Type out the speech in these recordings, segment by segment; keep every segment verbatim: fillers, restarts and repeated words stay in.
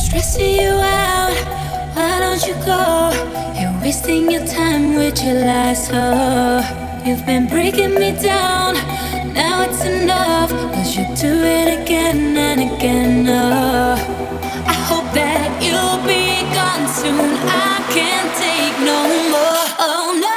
stressing you out. Why don't you go? You're wasting your time with your lies. Oh, you've been breaking me down. Now it's enough, 'cause you do it again and again. Oh, I hope that you'll be gone soon. I can't take no more. Oh no.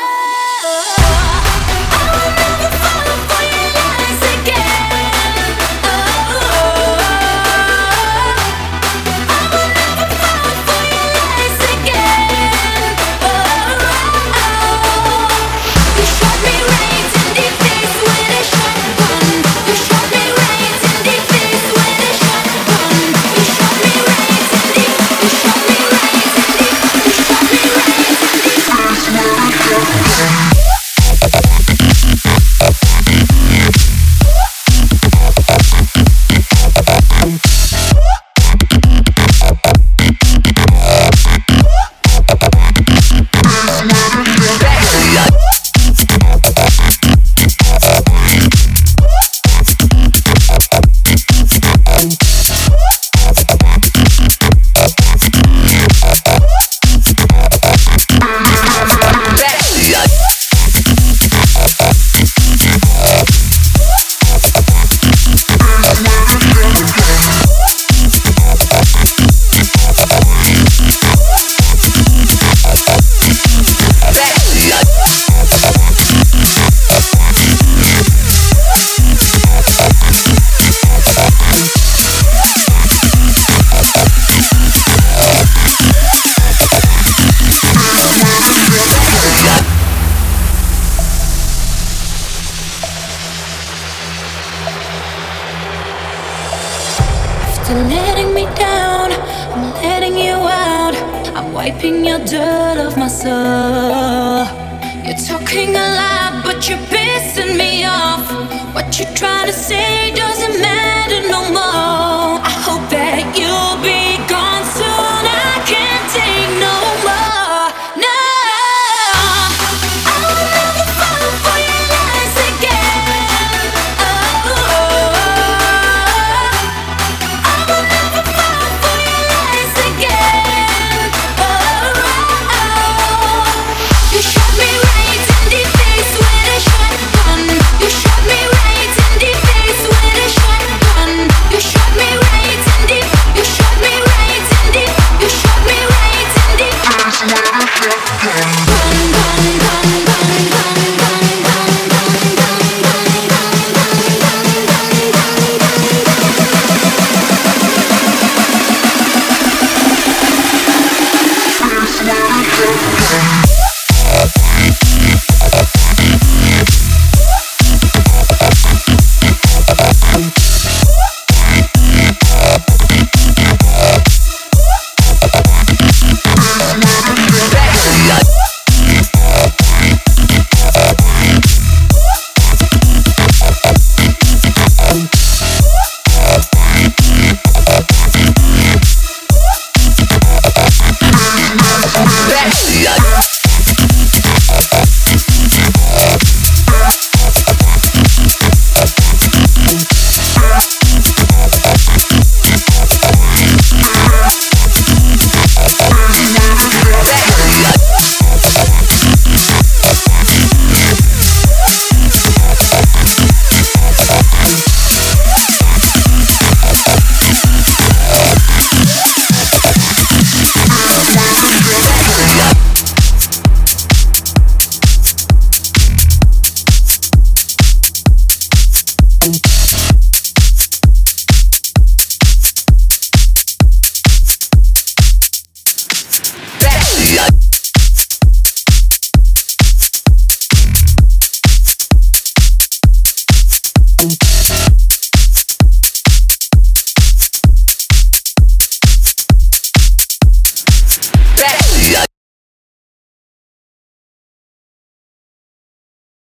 After letting me down, I'm letting you out. I'm wiping your dirt off my soul. You're talking a lot, but you're pissing me off. What you're trying to say doesn't matter no more.